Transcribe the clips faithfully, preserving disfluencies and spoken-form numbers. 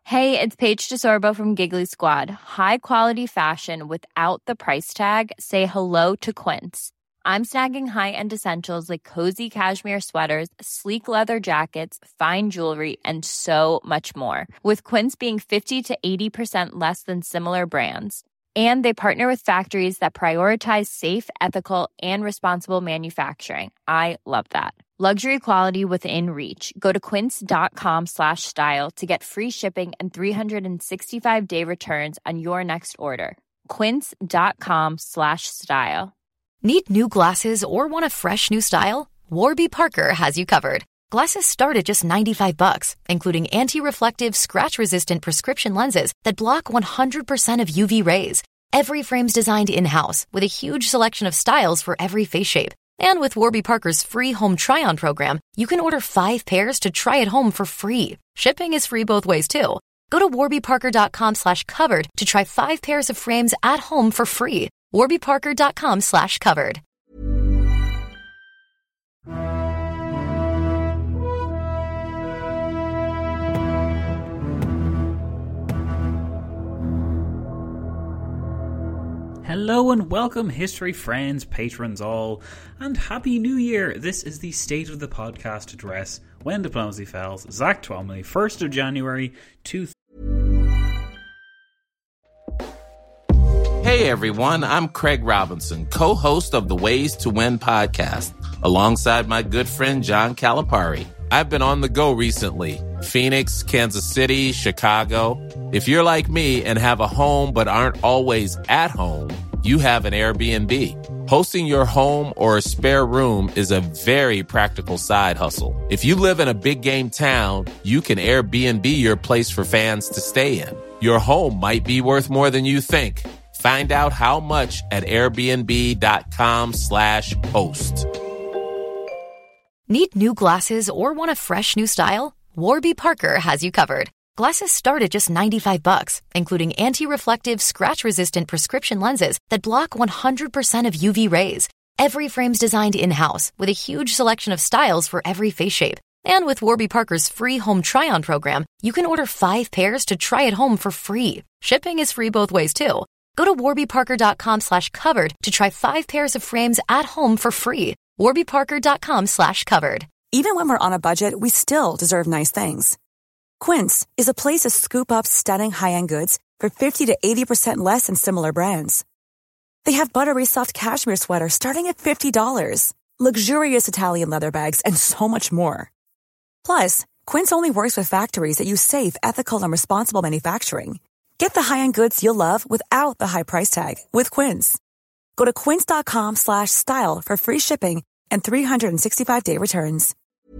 Hey, it's Paige DeSorbo from Giggly Squad. High quality fashion without the price tag. Say hello to Quince. I'm snagging high-end essentials like cozy cashmere sweaters, sleek leather jackets, fine jewelry, and so much more. With Quince being fifty to eighty percent less than similar brands. And they partner with factories that prioritize safe, ethical, and responsible manufacturing. I love that. Luxury quality within reach. Go to quince.com slash style to get free shipping and three sixty-five day returns on your next order. Quince.com slash style. Need new glasses or want a fresh new style? Warby Parker has you covered. Glasses start at just ninety-five bucks, including anti-reflective, scratch-resistant prescription lenses that block one hundred percent of U V rays. Every frame's designed in-house with a huge selection of styles for every face shape. And with Warby Parker's free home try-on program, you can order five pairs to try at home for free. Shipping is free both ways, too. Go to warbyparker.com slash covered to try five pairs of frames at home for free. warbyparker.com slash covered. Hello and welcome, history friends, patrons all, and Happy New Year! This is the State of the Podcast address, When Diplomacy Fails, Zach Twomley, first of January, two thousand. Hey everyone, I'm Craig Robinson, co-host of the Ways to Win podcast, alongside my good friend John Calipari. I've been on the go recently. Phoenix, Kansas City, Chicago. If you're like me and have a home but aren't always at home, you have an Airbnb. Hosting your home or a spare room is a very practical side hustle. If you live in a big game town, you can Airbnb your place for fans to stay in. Your home might be worth more than you think. Find out how much at airbnb.com slash host. Need new glasses or want a fresh new style? Warby Parker has you covered. Glasses start at just ninety-five bucks, including anti-reflective, scratch-resistant prescription lenses that block one hundred percent of U V rays. Every frame's designed in-house with a huge selection of styles for every face shape. And with Warby Parker's free home try-on program, you can order five pairs to try at home for free. Shipping is free both ways, too. Go to warbyparker.com slash covered to try five pairs of frames at home for free. warbyparker.com slash covered. Even when we're on a budget, we still deserve nice things. Quince is a place to scoop up stunning high-end goods for fifty to eighty percent less than similar brands. They have buttery soft cashmere sweaters starting at fifty dollars, luxurious Italian leather bags, and so much more. Plus, Quince only works with factories that use safe, ethical, and responsible manufacturing. Get the high-end goods you'll love without the high price tag with Quince. Go to quince.com slash style for free shipping and three sixty-five day returns.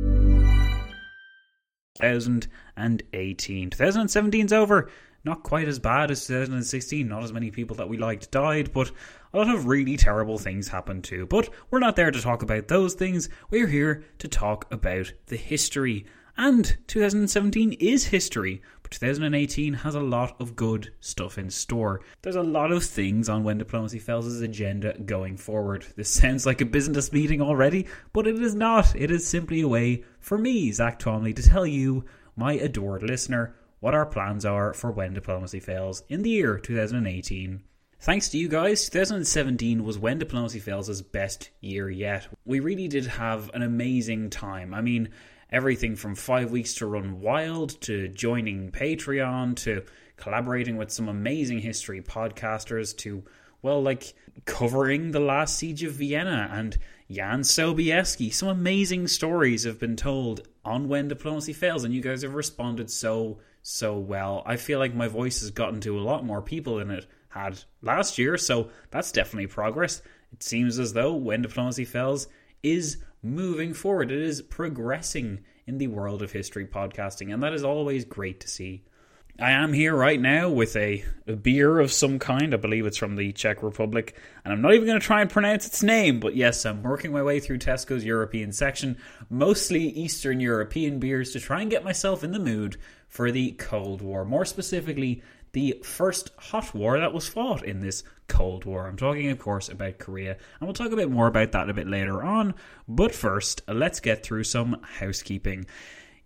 twenty eighteen. twenty seventeen's over. Not quite as bad as two thousand sixteen. Not as many people that we liked died, but a lot of really terrible things happened too. But we're not there to talk about those things. We're here to talk about the history. And two thousand seventeen is history, but two thousand eighteen has a lot of good stuff in store. There's a lot of things on When Diplomacy Fails' agenda going forward. This sounds like a business meeting already, but it is not. It is simply a way for me, Zach Twomley, to tell you, my adored listener, what our plans are for When Diplomacy Fails in the year two thousand eighteen. Thanks to you guys, two thousand seventeen was When Diplomacy Fails' best year yet. We really did have an amazing time. I mean, everything from five weeks to run wild, to joining Patreon, to collaborating with some amazing history podcasters, to, well, like, covering the last siege of Vienna and Jan Sobieski. Some amazing stories have been told on When Diplomacy Fails, and you guys have responded so, so well. I feel like my voice has gotten to a lot more people than it had last year, so that's definitely progress. It seems as though When Diplomacy Fails is moving forward. It is progressing in the world of history podcasting, and that is always great to see. I am here right now with a, a beer of some kind. I believe it's from the Czech Republic, and I'm not even going to try and pronounce its name, but yes, I'm working my way through Tesco's European section, mostly Eastern European beers, to try and get myself in the mood for the Cold War. More specifically, the first hot war that was fought in this Cold War. I'm talking, of course, about Korea, and we'll talk a bit more about that a bit later on. But first, let's get through some housekeeping.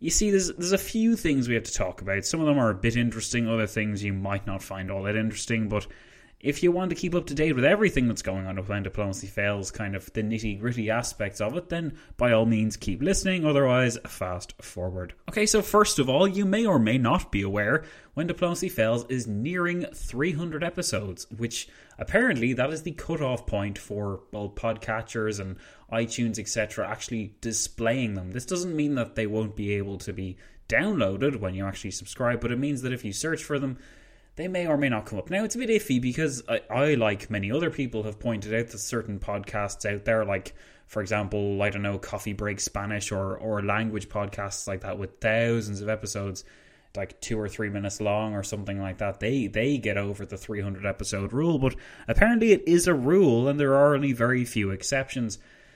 You see, there's there's a few things we have to talk about. Some of them are a bit interesting, other things you might not find all that interesting, but if you want to keep up to date with everything that's going on with When Diplomacy Fails, kind of the nitty-gritty aspects of it, then by all means keep listening, otherwise fast forward. Okay, so first of all, you may or may not be aware When Diplomacy Fails is nearing three hundred episodes, which apparently that is the cutoff point for well, podcatchers and iTunes, et cetera, actually displaying them. This doesn't mean that they won't be able to be downloaded when you actually subscribe, but it means that if you search for them, they may or may not come up. Now, it's a bit iffy because I, I, like many other people, have pointed out that certain podcasts out there, like, for example, I don't know, Coffee Break Spanish or, or language podcasts like that with thousands of episodes, like two or three minutes long or something like that, they, they get over the three hundred episode rule. But apparently it is a rule and there are only very few exceptions.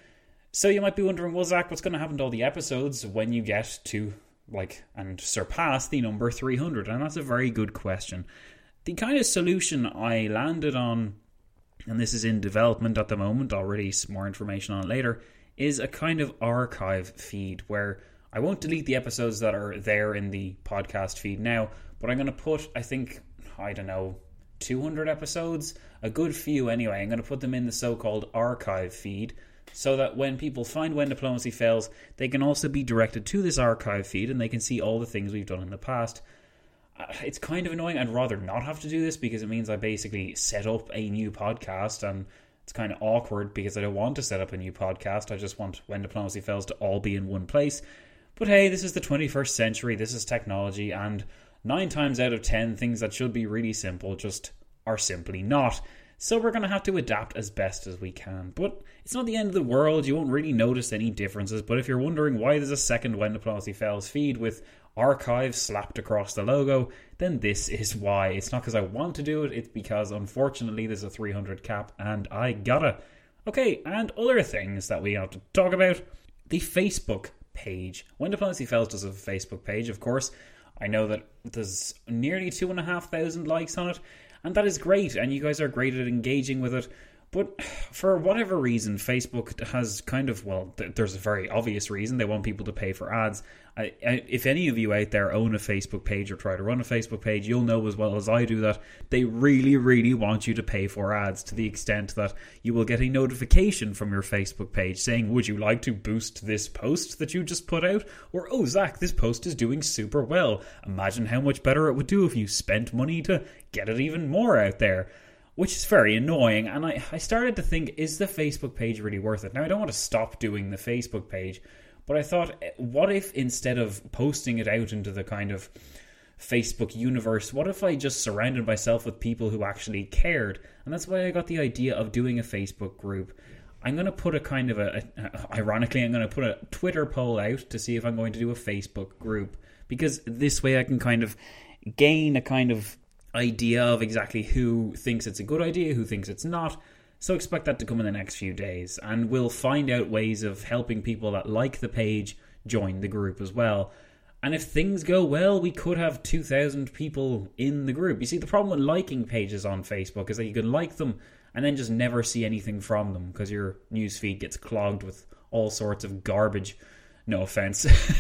So you might be wondering, well, Zach, what's going to happen to all the episodes when you get to like and surpass the number three hundred? And that's a very good question. The kind of solution I landed on, and this is in development at the moment, I'll release more information on it later, is a kind of archive feed where I won't delete the episodes that are there in the podcast feed now, but I'm going to put, I think, I don't know, two hundred episodes, a good few anyway. I'm going to put them in the so-called archive feed, so that when people find When Diplomacy Fails, they can also be directed to this archive feed and they can see all the things we've done in the past. Uh, it's kind of annoying. I'd rather not have to do this because it means I basically set up a new podcast, and it's kind of awkward because I don't want to set up a new podcast. I just want When Diplomacy Fails to all be in one place. But hey, this is the twenty-first century, this is technology, and nine times out of ten, things that should be really simple just are simply not. So we're going to have to adapt as best as we can. But it's not the end of the world. You won't really notice any differences. But if you're wondering why there's a second When Diplomacy Fails feed with archive slapped across the logo, then this is why. It's not because I want to do it. It's because, unfortunately, there's a three hundred cap and I gotta. Okay, and other things that we have to talk about. The Facebook page. When Diplomacy Fails does have a Facebook page, of course. I know that there's nearly two and a half thousand likes on it. And that is great, and you guys are great at engaging with it. But for whatever reason, Facebook has kind of, well, th- there's a very obvious reason. They want people to pay for ads. I, I, if any of you out there own a Facebook page or try to run a Facebook page, you'll know as well as I do that they really, really want you to pay for ads, to the extent that you will get a notification from your Facebook page saying, would you like to boost this post that you just put out? Or, oh, Zach, this post is doing super well. Imagine how much better it would do if you spent money to get it even more out there. Which is very annoying, and I, I started to think, is the Facebook page really worth it? Now, I don't want to stop doing the Facebook page, but I thought, what if instead of posting it out into the kind of Facebook universe, what if I just surrounded myself with people who actually cared? And that's why I got the idea of doing a Facebook group. I'm going to put a kind of a, a ironically, I'm going to put a Twitter poll out to see if I'm going to do a Facebook group, because this way I can kind of gain a kind of idea of exactly who thinks it's a good idea, who thinks it's not. So expect that to come in the next few days, and we'll find out ways of helping people that like the page join the group as well. And if things go well, we could have two thousand people in the group. You see, the problem with liking pages on Facebook is that you can like them and then just never see anything from them because your newsfeed gets clogged with all sorts of garbage. No offense.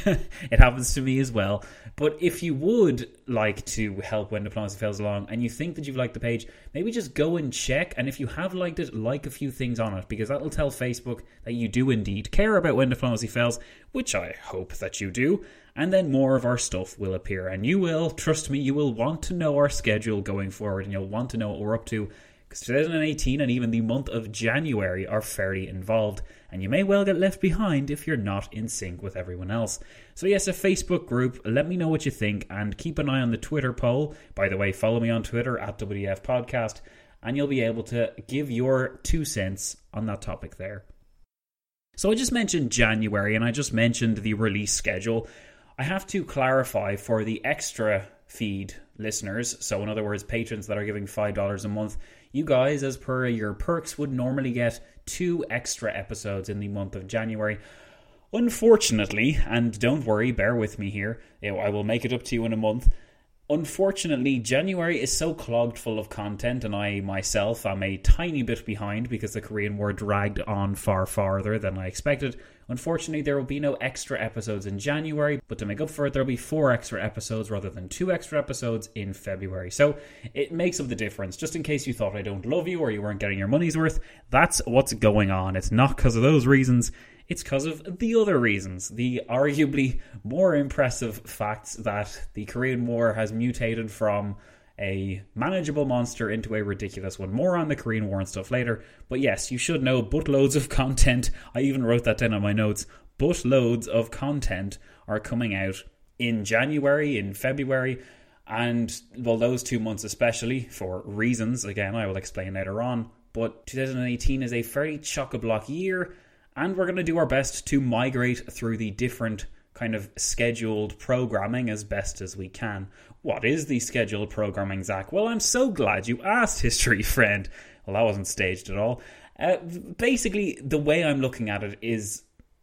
It happens to me as well. But if you would like to help When Diplomacy Fails along and you think that you've liked the page, maybe just go and check. And if you have liked it, like a few things on it, because that will tell Facebook that you do indeed care about When Diplomacy Fails, which I hope that you do. And then more of our stuff will appear. And you will, trust me, you will want to know our schedule going forward, and you'll want to know what we're up to. Because twenty eighteen and even the month of January are fairly involved, and you may well get left behind if you're not in sync with everyone else. So yes, a Facebook group, let me know what you think, and keep an eye on the Twitter poll. By the way, follow me on Twitter at W F Podcast, and you'll be able to give your two cents on that topic there. So I just mentioned January, and I just mentioned the release schedule. I have to clarify for the extra feed listeners, so in other words, patrons that are giving five dollars a month, you guys, as per your perks, would normally get two extra episodes in the month of January. Unfortunately, and don't worry, bear with me here, I will make it up to you in a month. Unfortunately, January is so clogged full of content, and I myself am a tiny bit behind because the Korean War dragged on far farther than I expected. Unfortunately, there will be no extra episodes in January, but to make up for it, there will be four extra episodes rather than two extra episodes in February. So it makes up the difference. Just in case you thought I don't love you or you weren't getting your money's worth, that's what's going on. It's not because of those reasons. It's because of the other reasons. The arguably more impressive facts that the Korean War has mutated from a manageable monster into a ridiculous one. More on the Korean War and stuff later. But yes, you should know buttloads of content. I even wrote that down on my notes. Buttloads of content are coming out in January, in February, and well, those two months especially, for reasons, again, I will explain later on. But twenty eighteen is a fairly chock-a-block year, and we're going to do our best to migrate through the different kind of scheduled programming as best as we can. What is the scheduled programming, Zach? Well, I'm so glad you asked, history friend. Well, that wasn't staged at all. Uh, basically, the way I'm looking at it is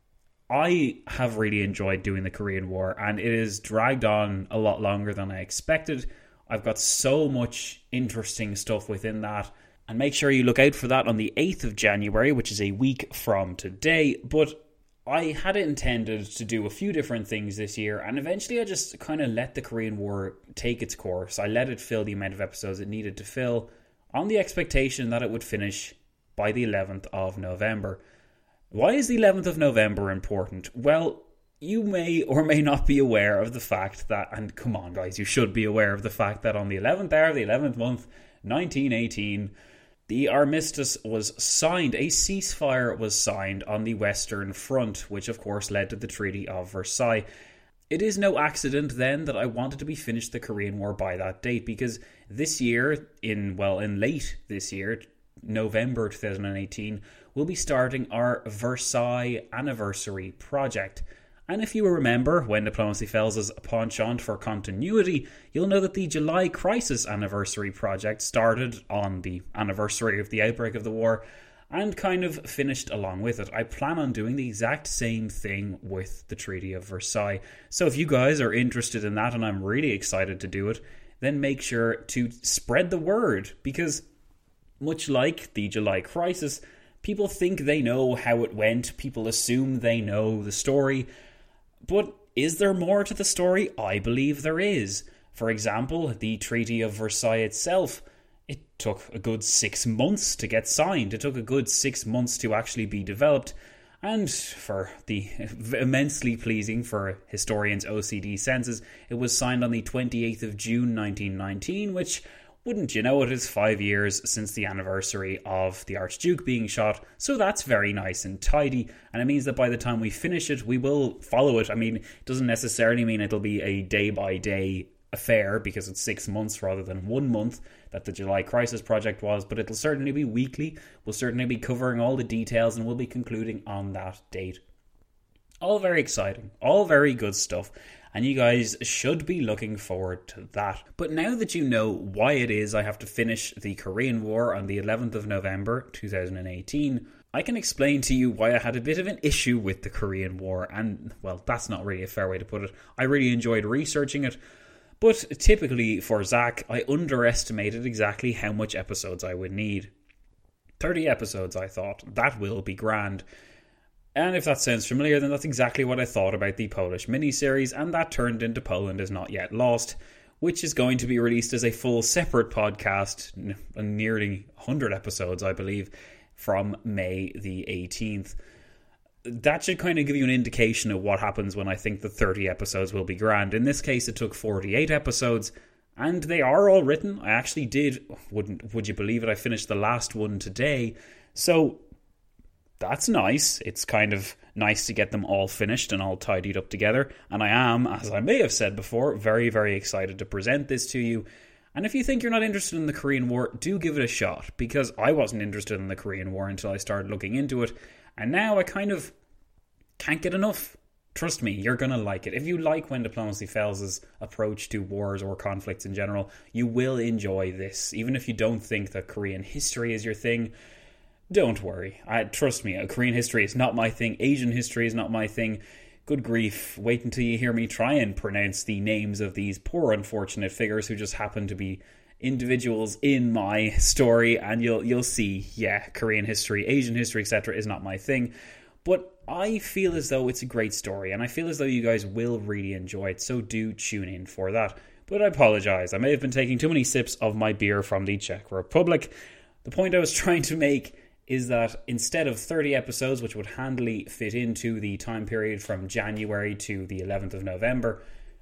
I have really enjoyed doing the Korean War, and it is dragged on a lot longer than I expected. I've got so much interesting stuff within that, and make sure you look out for that on the eighth of January, which is a week from today. But I had intended to do a few different things this year, and eventually I just kind of let the Korean War take its course. I let it fill the amount of episodes it needed to fill, on the expectation that it would finish by the eleventh of November. Why is the eleventh of November important? Well, you may or may not be aware of the fact that, and come on guys, you should be aware of the fact that on the eleventh hour of the eleventh month, nineteen eighteen, the armistice was signed. A ceasefire was signed on the Western Front, which of course led to the Treaty of Versailles. It is no accident then that I wanted to be finished the Korean War by that date, because this year, in well, in late this year, November twenty eighteen, we'll be starting our Versailles Anniversary project. And if you remember, when Diplomacy Fails' penchant for continuity, you'll know that the July Crisis Anniversary project started on the anniversary of the outbreak of the war and kind of finished along with it. I plan on doing the exact same thing with the Treaty of Versailles. So if you guys are interested in that, and I'm really excited to do it, then make sure to spread the word, because much like the July Crisis, people think they know how it went, people assume they know the story. But is there more to the story? I believe there is. For example, the Treaty of Versailles itself, it took a good six months to get signed. It took a good six months to actually be developed. And for the immensely pleasing for historians' O C D senses, it was signed on the twenty-eighth of June nineteen nineteen, which, wouldn't you know it, is five years since the anniversary of the Archduke being shot. So that's very nice and tidy, and it means that by the time we finish it, we will follow it. I mean, it doesn't necessarily mean it'll be a day-by-day affair, because it's six months rather than one month that the July Crisis project was, but it'll certainly be weekly. We'll certainly be covering all the details, and we'll be concluding on that date. All very exciting, all very good stuff. And you guys should be looking forward to that. But now that you know why it is I have to finish the Korean War on the eleventh of November twenty eighteen, I can explain to you why I had a bit of an issue with the Korean War. And, well, that's not really a fair way to put it. I really enjoyed researching it. But typically for Zach, I underestimated exactly how much episodes I would need. thirty episodes, I thought. That will be grand. And if that sounds familiar, then that's exactly what I thought about the Polish miniseries, and that turned into Poland Is Not Yet Lost, which is going to be released as a full separate podcast, nearly one hundred episodes, I believe, from May the eighteenth. That should kind of give you an indication of what happens when I think the thirty episodes will be grand. In this case, it took forty-eight episodes, and they are all written. I actually did, wouldn't would you believe it, I finished the last one today, so that's nice. It's kind of nice to get them all finished and all tidied up together. And I am, as I may have said before, very, very excited to present this to you. And if you think you're not interested in the Korean War, do give it a shot, because I wasn't interested in the Korean War until I started looking into it. And now I kind of can't get enough. Trust me, you're going to like it. If you like When Diplomacy Fails' approach to wars or conflicts in general, you will enjoy this. Even if you don't think that Korean history is your thing, don't worry. I, trust me, Korean history is not my thing. Asian history is not my thing. Good grief. Wait until you hear me try and pronounce the names of these poor unfortunate figures who just happen to be individuals in my story, and you'll you'll see, yeah, Korean history, Asian history, et cetera is not my thing. But I feel as though it's a great story, and I feel as though you guys will really enjoy it, so do tune in for that. But I apologise, I may have been taking too many sips of my beer from the Czech Republic. The point I was trying to make is that instead of thirty episodes, which would handily fit into the time period from January to the eleventh of November,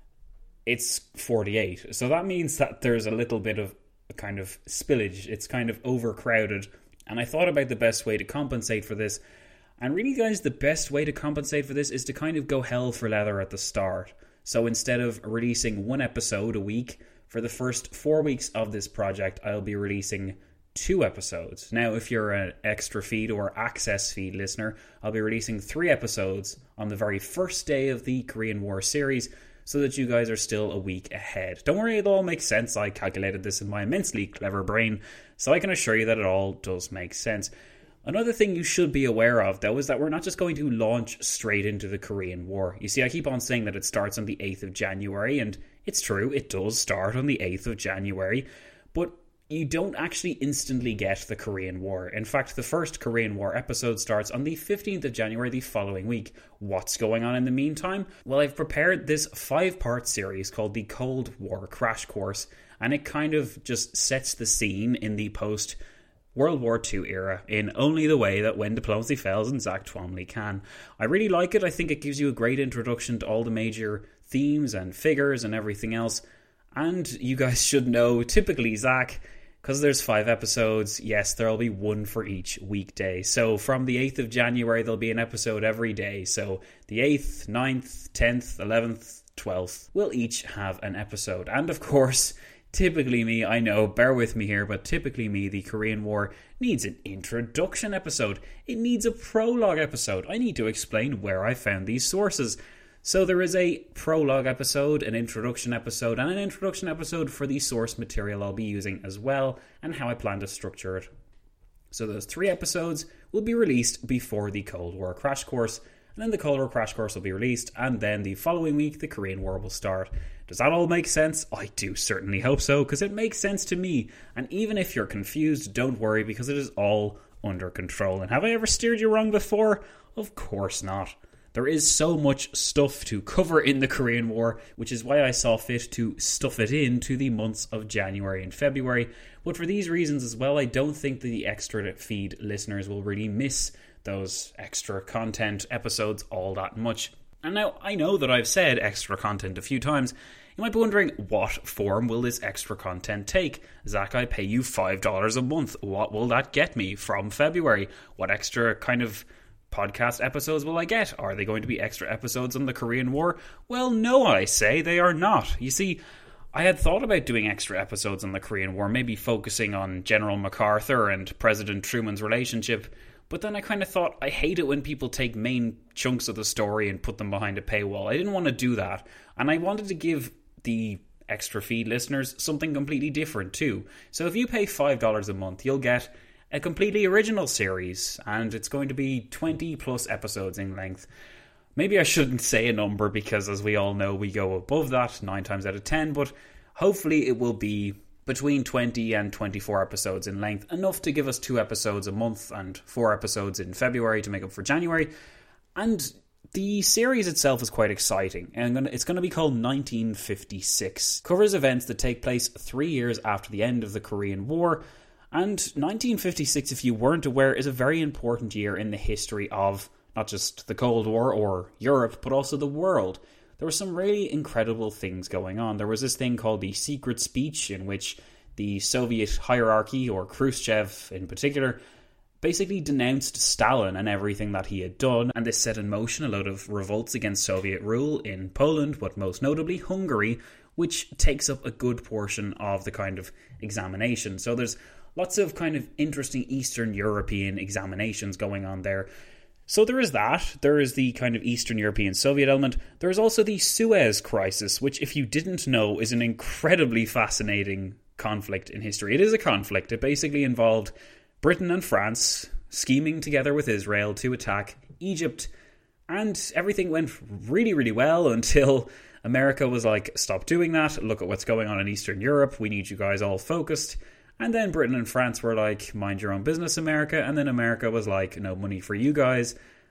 it's forty-eight. So that means that there's a little bit of a kind of spillage. It's kind of overcrowded. And I thought about the best way to compensate for this. And really, guys, the best way to compensate for this is to kind of go hell for leather at the start. So instead of releasing one episode a week, for the first four weeks of this project, I'll be releasing two episodes. Now, if you're an extra feed or access feed listener, I'll be releasing three episodes on the very first day of the Korean War series, so that you guys are still a week ahead. Don't worry, it all makes sense. I calculated this in my immensely clever brain, so I can assure you that it all does make sense. Another thing you should be aware of, though, is that we're not just going to launch straight into the Korean War. You see, I keep on saying that it starts on the eighth of January, and it's true, it does start on the eighth of January, but you don't actually instantly get the Korean War. In fact, the first Korean War episode starts on the fifteenth of January the following week. What's going on in the meantime? Well, I've prepared this five-part series called the Cold War Crash Course, and it kind of just sets the scene in the post-World War Two era in only the way that When Diplomacy Fails and Zach Twomley can. I really like it. I think it gives you a great introduction to all the major themes and figures and everything else. And you guys should know, typically, Zach, because there's five episodes, yes, there'll be one for each weekday. So from the eighth of January, there'll be an episode every day. So the eighth, ninth, tenth, eleventh, twelfth will each have an episode. And of course, typically me, I know, bear with me here, but typically me, the Korean War needs an introduction episode. It needs a prologue episode. I need to explain where I found these sources. So there is a prologue episode, an introduction episode, and an introduction episode for the source material I'll be using as well, and how I plan to structure it. So those three episodes will be released before the Cold War Crash Course, and then the Cold War Crash Course will be released, and then the following week the Korean War will start. Does that all make sense? I do certainly hope so, because it makes sense to me. And even if you're confused, don't worry, because it is all under control. And have I ever steered you wrong before? Of course not. There is so much stuff to cover in the Korean War, which is why I saw fit to stuff it into the months of January and February. But for these reasons as well, I don't think that the extra feed listeners will really miss those extra content episodes all that much. And now, I know that I've said extra content a few times. You might be wondering, what form will this extra content take? Zach, I pay you five dollars a month. What will that get me from February? What extra kind of podcast episodes will I get? Are they going to be extra episodes on the Korean War? Well, no, I say they are not. You see, I had thought about doing extra episodes on the Korean War, maybe focusing on General MacArthur and President Truman's relationship, but then I kind of thought, I hate it when people take main chunks of the story and put them behind a paywall. I didn't want to do that, and I wanted to give the extra feed listeners something completely different too. So if you pay five dollars a month, you'll get a completely original series, and it's going to be twenty plus episodes in length. Maybe I shouldn't say a number, because as we all know, we go above that nine times out of ten, but hopefully it will be between twenty and twenty-four episodes in length, enough to give us two episodes a month and four episodes in February to make up for January. And the series itself is quite exciting, and it's going to be called nineteen fifty-six. Covers events that take place three years after the end of the Korean War. And nineteen fifty-six, if you weren't aware, is a very important year in the history of not just the Cold War or Europe, but also the world. There were some really incredible things going on. There was this thing called the Secret Speech, in which the Soviet hierarchy, or Khrushchev in particular, basically denounced Stalin and everything that he had done, and this set in motion a load of revolts against Soviet rule in Poland, but most notably Hungary, which takes up a good portion of the kind of examination. So there's lots of kind of interesting Eastern European examinations going on there. So there is that. There is the kind of Eastern European Soviet element. There is also the Suez Crisis, which, if you didn't know, is an incredibly fascinating conflict in history. It is a conflict. It basically involved Britain and France scheming together with Israel to attack Egypt. And everything went really, really well until America was like, stop doing that. Look at what's going on in Eastern Europe. We need you guys all focused. And then Britain and France were like, mind your own business, America. And then America was like, no money for you guys.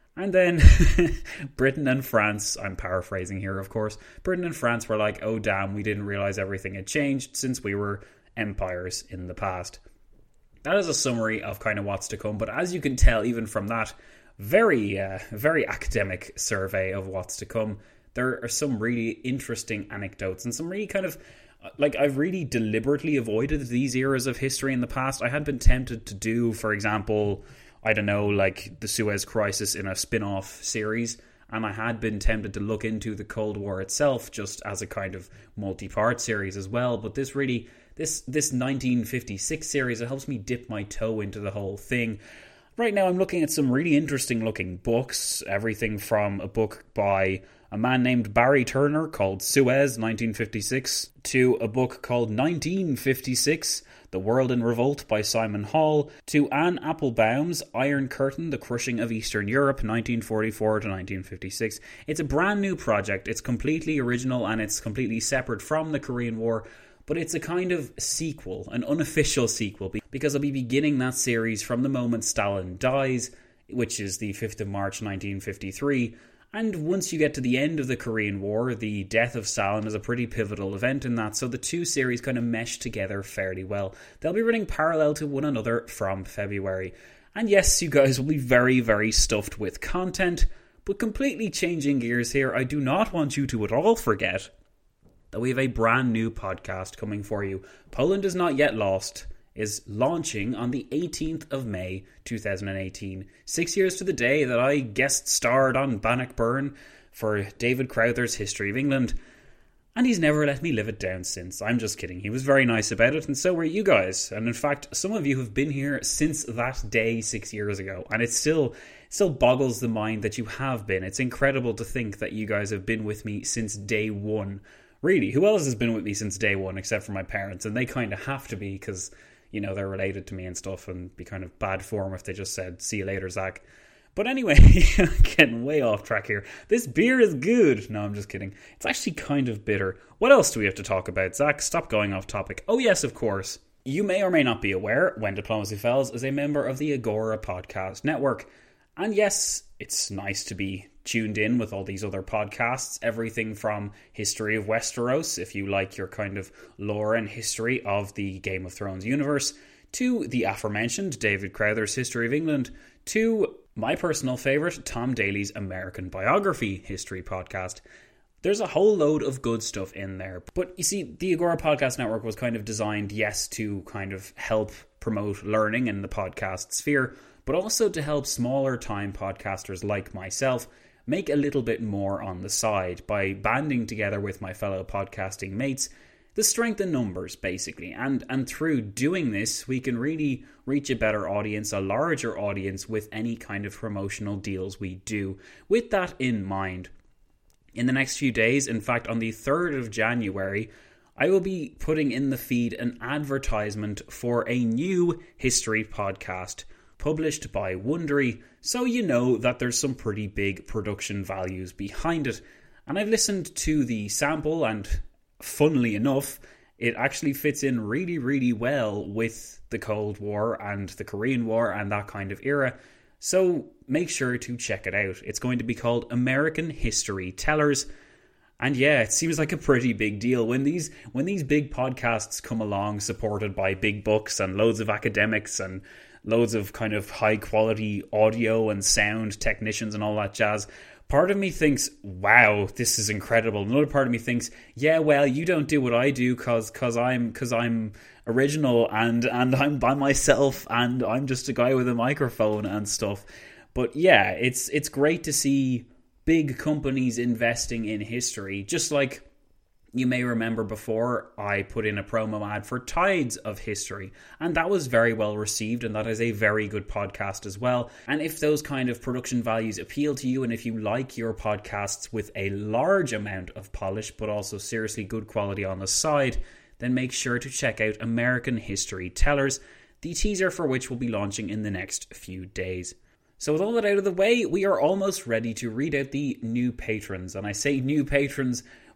And then Britain and France, I'm paraphrasing here, of course, Britain and France were like, oh damn, we didn't realise everything had changed since we were empires in the past. That is a summary of kind of what's to come, but as you can tell, even from that very, uh, very academic survey of what's to come, there are some really interesting anecdotes and some really kind of, like, I've really deliberately avoided these eras of history in the past. I had been tempted to do, for example, I don't know, like the Suez Crisis in a spin-off series, and I had been tempted to look into the Cold War itself just as a kind of multi-part series as well, but this really, this this nineteen fifty-six series, it helps me dip my toe into the whole thing. Right now I'm looking at some really interesting looking books, everything from a book by a man named Barry Turner called Suez, nineteen fifty-six, to a book called nineteen fifty-six, The World in Revolt by Simon Hall, to Anne Applebaum's Iron Curtain, The Crushing of Eastern Europe, nineteen forty-four to nineteen fifty-six. It's a brand new project, it's completely original and it's completely separate from the Korean War, but it's a kind of sequel, an unofficial sequel, because I'll be beginning that series from the moment Stalin dies, which is the fifth of March nineteen fifty-three, and once you get to the end of the Korean War, the death of Stalin is a pretty pivotal event in that, so the two series kind of mesh together fairly well. They'll be running parallel to one another from February. And yes, you guys will be very, very stuffed with content, but completely changing gears here, I do not want you to at all forget that we have a brand new podcast coming for you. Poland is Not Yet Lost is launching on the eighteenth of May two thousand eighteen. Six years to the day that I guest starred on Bannockburn for David Crowther's History of England. And he's never let me live it down since. I'm just kidding. He was very nice about it, and so were you guys. And in fact, some of you have been here since that day six years ago. And it still, still boggles the mind that you have been. It's incredible to think that you guys have been with me since day one. Really, who else has been with me since day one except for my parents? And they kind of have to be because, you know, they're related to me and stuff, and be kind of bad form if they just said, see you later, Zach. But anyway, getting way off track here. This beer is good. No, I'm just kidding. It's actually kind of bitter. What else do we have to talk about, Zach? Stop going off topic. Oh yes, of course. You may or may not be aware, When Diplomacy Fails is a member of the Agora Podcast Network. And yes, it's nice to be tuned in with all these other podcasts, everything from History of Westeros, if you like your kind of lore and history of the Game of Thrones universe, to the aforementioned David Crowther's History of England, to my personal favourite, Tom Daly's American Biography History podcast. There's a whole load of good stuff in there. But you see, the Agora Podcast Network was kind of designed, yes, to kind of help promote learning in the podcast sphere, but also to help smaller time podcasters like myself make a little bit more on the side by banding together with my fellow podcasting mates. The strength in numbers, basically. And and through doing this, we can really reach a better audience, a larger audience, with any kind of promotional deals we do. With that in mind, in the next few days, in fact, on the third of January, I will be putting in the feed an advertisement for a new history podcast published by Wondery, so you know that there's some pretty big production values behind it. And I've listened to the sample, and funnily enough, it actually fits in really, really well with the Cold War and the Korean War and that kind of era. So make sure to check it out. It's going to be called American History Tellers. And yeah, it seems like a pretty big deal when these when these big podcasts come along, supported by big books and loads of academics and loads of kind of high quality audio and sound technicians and all that jazz. Part of me thinks, wow, this is incredible. Another part of me thinks, yeah, well, you don't do what I do because cause I'm cause I'm original and, and I'm by myself and I'm just a guy with a microphone and stuff. But yeah, it's it's great to see big companies investing in history, just like you may remember before I put in a promo ad for Tides of History, and that was very well received, and that is a very good podcast as well. And if those kind of production values appeal to you, and if you like your podcasts with a large amount of polish, but also seriously good quality on the side, then make sure to check out American History Tellers, the teaser for which will be launching in the next few days. So with all that out of the way, we are almost ready to read out the new patrons. And I say new patrons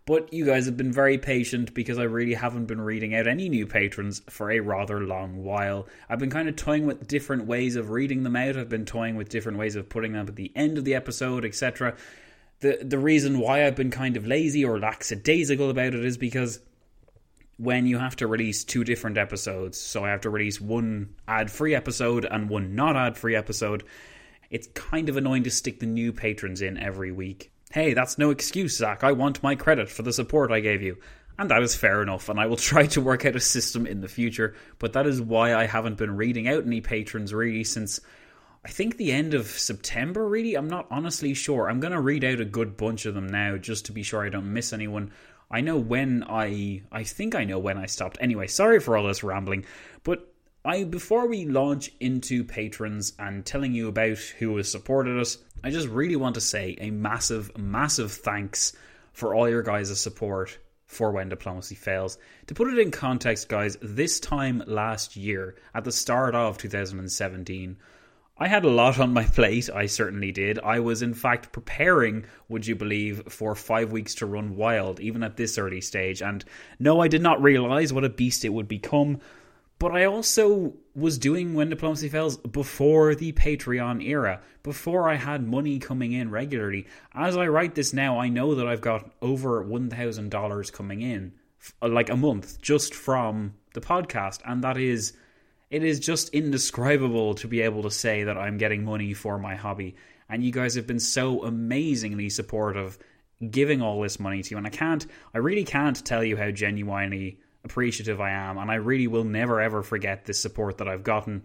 But you guys have been very patient because I really haven't been reading out any new patrons for a rather long while. I've been kind of toying with different ways of reading them out. I've been toying with different ways of putting them at the end of the episode, et cetera. The, the reason why I've been kind of lazy or lackadaisical about it is because when you have to release two different episodes, so I have to release one ad-free episode and one not ad-free episode, it's kind of annoying to stick the new patrons in every week. Hey, that's no excuse, Zach. I want my credit for the support I gave you. And that is fair enough, and I will try to work out a system in the future, but that is why I haven't been reading out any patrons really since, I think, the end of September, really. I'm not honestly sure. I'm going to read out a good bunch of them now, just to be sure I don't miss anyone. I know when I... I think I know when I stopped. Anyway, sorry for all this rambling, but I before we launch into patrons and telling you about who has supported us, I just really want to say a massive, massive thanks for all your guys' support for When Diplomacy Fails. To put it in context, guys, this time last year, at the start of two thousand seventeen, I had a lot on my plate, I certainly did. I was in fact preparing, would you believe, for five weeks to run wild, even at this early stage. And no, I did not realise what a beast it would become. But I also was doing When Diplomacy Fails before the Patreon era, before I had money coming in regularly. As I write this now, I know that I've got over one thousand dollars coming in, like a month, just from the podcast. And that is... It is just indescribable to be able to say that I'm getting money for my hobby. And you guys have been so amazingly supportive giving all this money to you. And I can't, I really can't tell you how genuinely appreciative I am. And I really will never ever forget this support that I've gotten.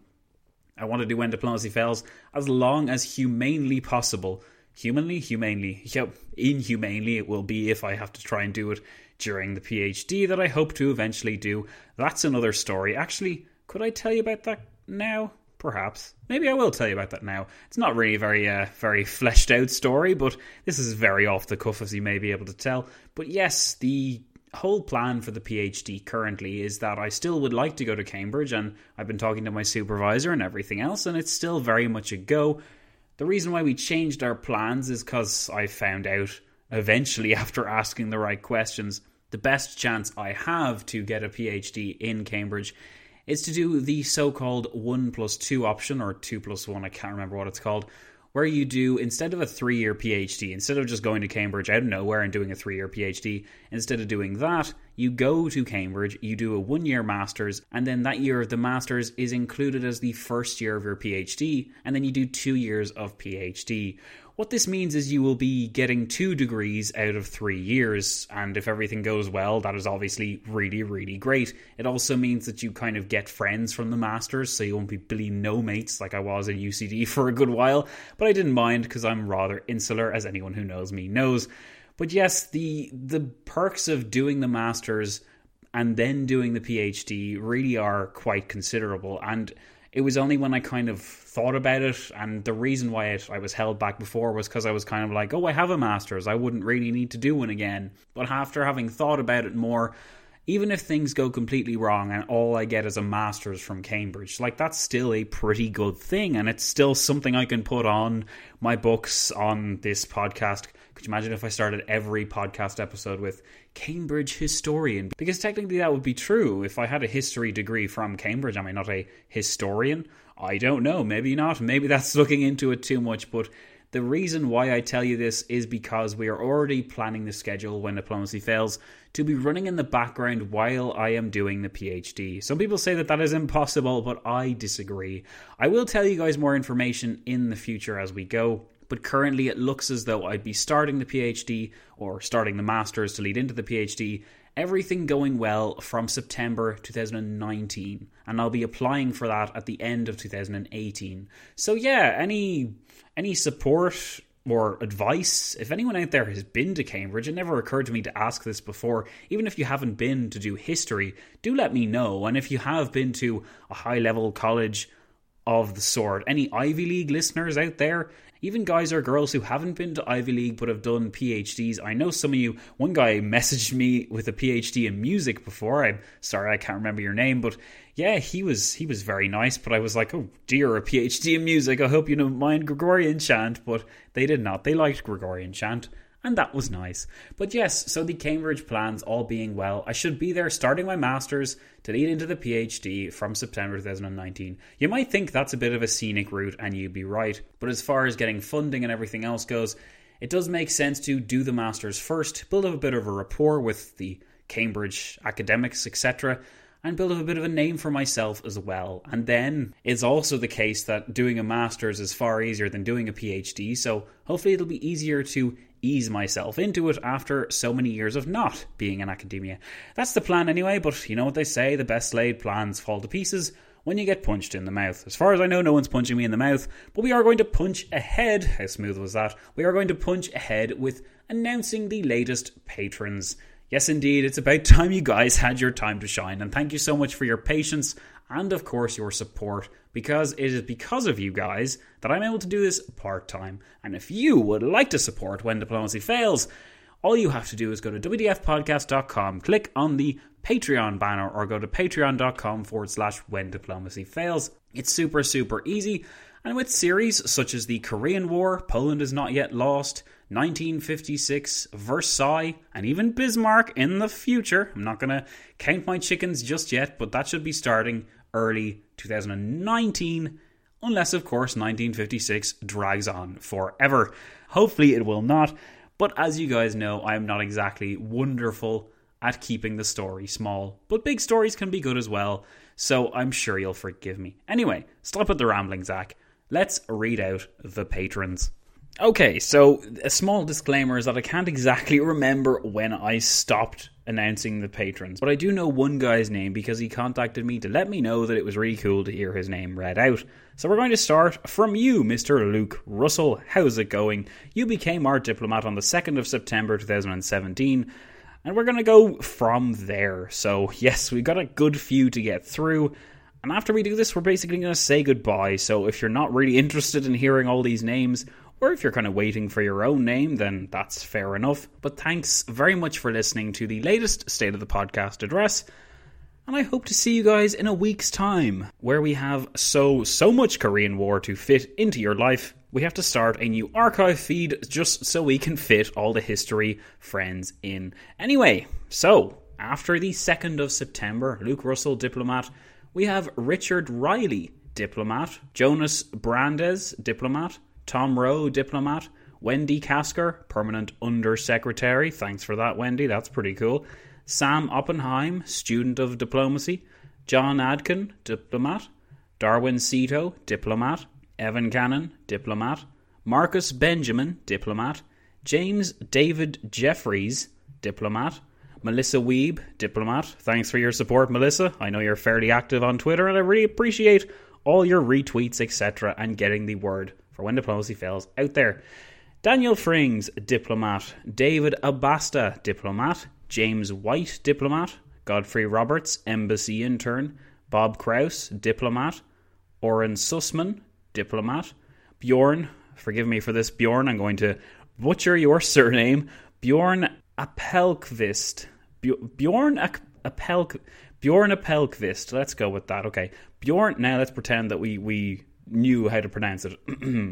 I want to do When Diplomacy Fails as long as humanely possible. Humanly? Humanely. Yep. Inhumanely it will be if I have to try and do it during the PhD that I hope to eventually do. That's another story. Actually... Could I tell you about that now? Perhaps. Maybe I will tell you about that now. It's not really a very, uh, very fleshed out story, but this is very off the cuff, as you may be able to tell. But yes, the whole plan for the PhD currently is that I still would like to go to Cambridge, and I've been talking to my supervisor and everything else, and it's still very much a go. The reason why we changed our plans is because I found out, eventually after asking the right questions, the best chance I have to get a PhD in Cambridge is to do the so-called one plus two option, or two plus one, I can't remember what it's called, where you do, instead of a three-year PhD, instead of just going to Cambridge out of nowhere and doing a three-year PhD, instead of doing that, you go to Cambridge, you do a one-year master's, and then that year of the master's is included as the first year of your PhD, and then you do two years of PhD. What this means is you will be getting two degrees out of three years, and if everything goes well, that is obviously really, really great. It also means that you kind of get friends from the masters, so you won't be bleeding no mates like I was in U C D for a good while, but I didn't mind because I'm rather insular, as anyone who knows me knows. But yes, the the perks of doing the masters and then doing the PhD really are quite considerable, and it was only when I kind of thought about it, and the reason why it, I was held back before was because I was kind of like, oh, I have a master's, I wouldn't really need to do one again. But after having thought about it more, even if things go completely wrong and all I get is a master's from Cambridge, like, that's still a pretty good thing, and it's still something I can put on my books, on this podcast. Could you imagine if I started every podcast episode with Cambridge historian? Because technically that would be true. If I had a history degree from Cambridge, am I not a historian? I don't know. Maybe not. Maybe that's looking into it too much. But the reason why I tell you this is because we are already planning the schedule When Diplomacy Fails to be running in the background while I am doing the PhD. Some people say that that is impossible, but I disagree. I will tell you guys more information in the future as we go. But currently it looks as though I'd be starting the PhD, or starting the Masters to lead into the PhD, everything going well from September two thousand nineteen. And I'll be applying for that at the end of two thousand eighteen. So yeah, any any support or advice, if anyone out there has been to Cambridge, it never occurred to me to ask this before, even if you haven't been to do history, do let me know. And if you have been to a high-level college of the sort, any Ivy League listeners out there, even guys or girls who haven't been to Ivy League but have done PhDs. I know some of you, one guy messaged me with a PhD in music before. I'm sorry, I can't remember your name, but yeah, he was he was very nice, but I was like, oh dear, a PhD in music, I hope you don't mind Gregorian chant. But they did not. They liked Gregorian chant, And that was nice. But yes, so the Cambridge plans all being well, I should be there starting my Masters to lead into the PhD from September twenty nineteen. You might think that's a bit of a scenic route, and you'd be right. But as far as getting funding and everything else goes, it does make sense to do the Masters first, build up a bit of a rapport with the Cambridge academics, et cetera, and build up a bit of a name for myself as well. And then it's also the case that doing a Masters is far easier than doing a PhD, so hopefully it'll be easier to ease myself into it after so many years of not being in academia. That's the plan anyway, but you know what they say, the best laid plans fall to pieces when you get punched in the mouth. As far as I know, no one's punching me in the mouth, but we are going to punch ahead. How smooth was that? We are going to punch ahead with announcing the latest patrons. Yes, indeed, it's about time you guys had your time to shine, and thank you so much for your patience and, of course, your support, because it is because of you guys that I'm able to do this part-time. And if you would like to support When Diplomacy Fails, all you have to do is go to w d f podcast dot com, click on the Patreon banner, or go to patreon.com forward slash When Diplomacy Fails. It's super, super easy. And with series such as the Korean War, Poland is Not Yet Lost, nineteen fifty-six, Versailles, and even Bismarck in the future. I'm not going to count my chickens just yet, but that should be starting early two thousand nineteen, unless, of course, nineteen fifty-six drags on forever. Hopefully it will not, but as you guys know, I am not exactly wonderful at keeping the story small, but big stories can be good as well, so I'm sure you'll forgive me. Anyway, stop with the rambling, Zach. Let's read out the patrons. Okay, so a small disclaimer is that I can't exactly remember when I stopped announcing the patrons, but I do know one guy's name because he contacted me to let me know that it was really cool to hear his name read out. So we're going to start from you, Mister Luke Russell. How's it going? You became our diplomat on the second of September two thousand seventeen, and we're going to go from there. So yes, we've got a good few to get through, and after we do this, we're basically going to say goodbye. So if you're not really interested in hearing all these names, or if you're kind of waiting for your own name, then that's fair enough. But thanks very much for listening to the latest State of the Podcast address. And I hope to see you guys in a week's time, where we have so, so much Korean War to fit into your life. We have to start a new archive feed just so we can fit all the history friends in. Anyway, so after the second of September, Luke Russell, diplomat, we have Richard Riley, diplomat, Jonas Brandes, diplomat, Tom Rowe, diplomat, Wendy Kasker, permanent undersecretary. Thanks for that, Wendy. That's pretty cool. Sam Oppenheim, student of diplomacy. John Adkin, diplomat. Darwin Sito, diplomat. Evan Cannon, diplomat. Marcus Benjamin, diplomat. James David Jeffries, diplomat. Melissa Weeb, diplomat. Thanks for your support, Melissa. I know you're fairly active on Twitter, and I really appreciate all your retweets, et cetera, and getting the word for When Diplomacy Fails out there. Daniel Frings, diplomat. David Abasta, diplomat. James White, diplomat. Godfrey Roberts, embassy intern. Bob Kraus, diplomat. Oren Sussman, diplomat. Bjorn, forgive me for this, Bjorn, I'm going to butcher your surname. Bjorn Appelqvist. Bjorn Appelq... Bjorn Appelqvist. Let's go with that. Okay. Bjorn, now let's pretend that we, we knew how to pronounce it.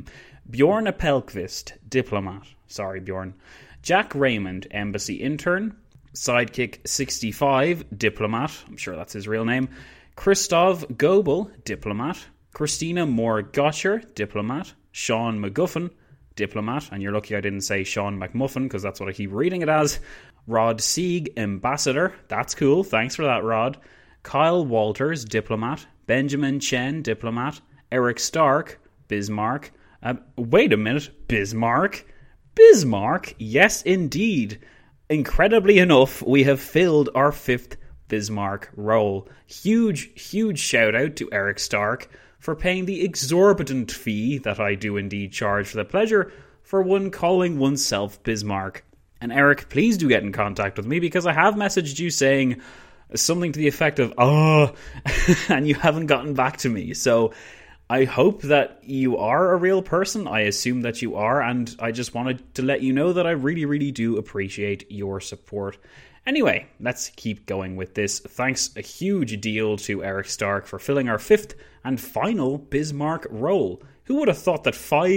Bjorn Appelqvist, diplomat. Sorry, Bjorn. Jack Raymond, embassy intern. Sidekick sixty-five, diplomat. I'm sure that's his real name. Christoph Goebel, diplomat. Christina Moore-Gotcher, diplomat. Sean McGuffin, diplomat. And you're lucky I didn't say Sean McMuffin, because that's what I keep reading it as. Rod Sieg, ambassador. That's cool. Thanks for that, Rod. Kyle Walters, diplomat. Benjamin Chen, diplomat. Eric Stark, Bismarck. Uh, wait a minute. Bismarck? Bismarck? Yes, indeed. Incredibly enough, we have filled our fifth Bismarck role. Huge, huge shout out to Eric Stark for paying the exorbitant fee that I do indeed charge for the pleasure for one calling oneself Bismarck. And Eric, please do get in contact with me, because I have messaged you saying something to the effect of, oh, and you haven't gotten back to me. So I hope that you are a real person. I assume that you are, and I just wanted to let you know that I really, really do appreciate your support. Anyway, let's keep going with this. Thanks a huge deal to Eric Stark for filling our fifth and final Bismarck role. Who would have thought that five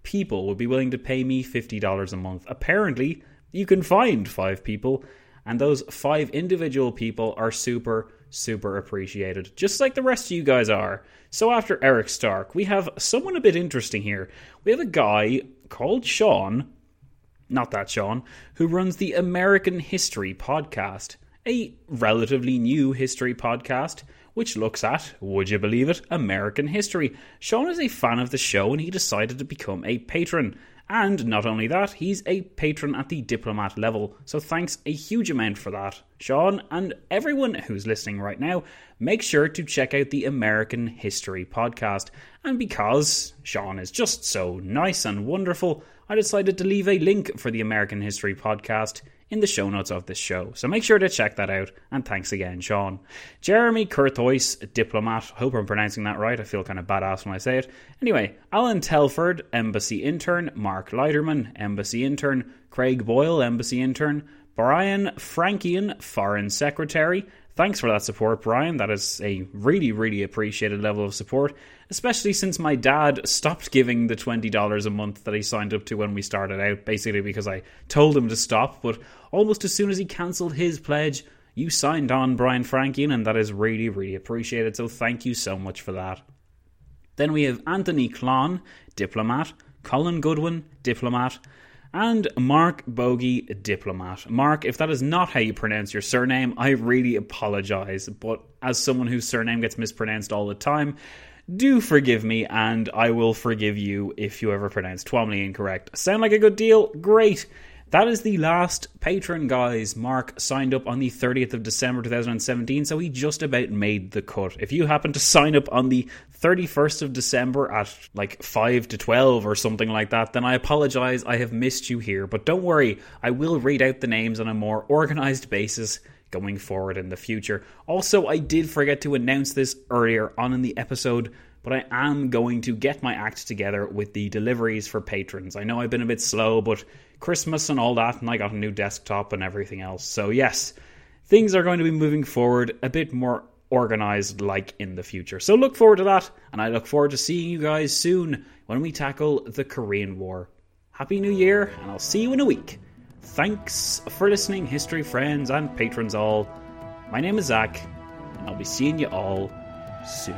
people would be willing to pay me fifty dollars a month. Apparently, you can find five people, and those five individual people are super, super appreciated, just like the rest of you guys are. So after Eric Stark, we have someone a bit interesting here. We have a guy called Sean, not that Sean, who runs the American History Podcast, a relatively new history podcast which looks at, would you believe it, American history. Sean is a fan of the show and he decided to become a patron. And not only that, he's a patron at the diplomat level. So thanks a huge amount for that, Sean. And everyone who's listening right now, make sure to check out the American History Podcast. And because Sean is just so nice and wonderful, I decided to leave a link for the American History Podcast in the show notes of this show. So make sure to check that out, and thanks again, Sean. Jeremy Curthoys, diplomat. Hope I'm pronouncing that right. I feel kind of badass when I say it. Anyway, Alan Telford, embassy intern. Mark Leiterman, embassy intern. Craig Boyle, embassy intern. Brian Frankian, foreign secretary. Thanks for that support, Brian. That is a really, really appreciated level of support, especially since my dad stopped giving the twenty dollars a month that he signed up to when we started out, basically because I told him to stop, but almost as soon as he cancelled his pledge, you signed on, Brian Frankian, and that is really, really appreciated, so thank you so much for that. Then we have Anthony Klon, diplomat, Colin Goodwin, diplomat, and Mark Bogey, diplomat. Mark, if that is not how you pronounce your surname, I really apologise, but as someone whose surname gets mispronounced all the time, do forgive me, and I will forgive you if you ever pronounce Twomley incorrect. Sound like a good deal? Great! That is the last patron, guys. Mark signed up on the thirtieth of December two thousand seventeen, so he just about made the cut. If you happen to sign up on the thirty-first of December at like five to twelve or something like that, then I apologise, I have missed you here. But don't worry, I will read out the names on a more organised basis going forward in the future. Also, I did forget to announce this earlier on in the episode, but I am going to get my act together with the deliveries for patrons. I know I've been a bit slow, but Christmas and all that, and I got a new desktop and everything else. So yes, things are going to be moving forward a bit more organised like in the future. So look forward to that, and I look forward to seeing you guys soon when we tackle the Korean War. Happy New Year, and I'll see you in a week. Thanks for listening, history friends and patrons all. My name is Zach, and I'll be seeing you all soon.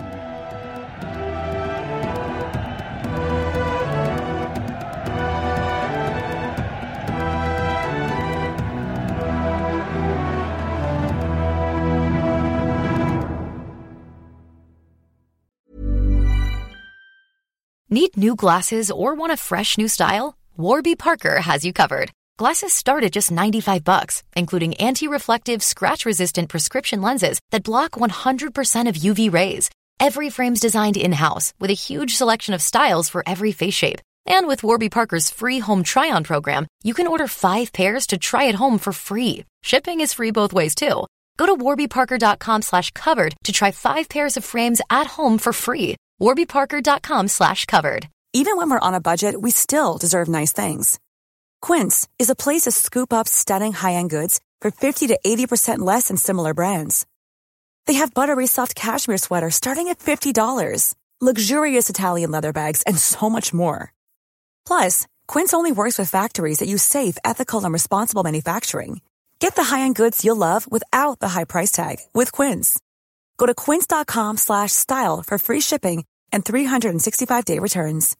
Need new glasses or want a fresh new style? Warby Parker has you covered. Glasses start at just ninety-five bucks, including anti-reflective, scratch-resistant prescription lenses that block one hundred percent of U V rays. Every frame's designed in-house with a huge selection of styles for every face shape. And with Warby Parker's free home try-on program, you can order five pairs to try at home for free. Shipping is free both ways, too. Go to warbyparker.com slash covered to try five pairs of frames at home for free. warbyparker.com slash covered. Even when we're on a budget, we still deserve nice things. Quince is a place to scoop up stunning high-end goods for fifty to eighty percent less than similar brands. They have buttery soft cashmere sweaters starting at fifty dollars, luxurious Italian leather bags, and so much more. Plus, Quince only works with factories that use safe, ethical, and responsible manufacturing. Get the high-end goods you'll love without the high price tag with Quince. Go to quince.com slash style for free shipping and three sixty-five day returns.